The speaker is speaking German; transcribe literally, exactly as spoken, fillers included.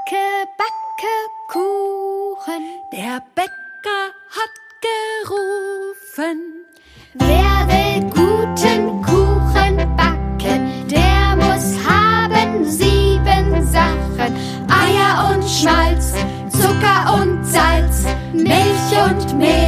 Backe, backe Kuchen. Der Bäcker hat gerufen. Wer will guten Kuchen backen, der muss haben sieben Sachen. Eier und Schmalz, Zucker und Salz, Milch und Mehl.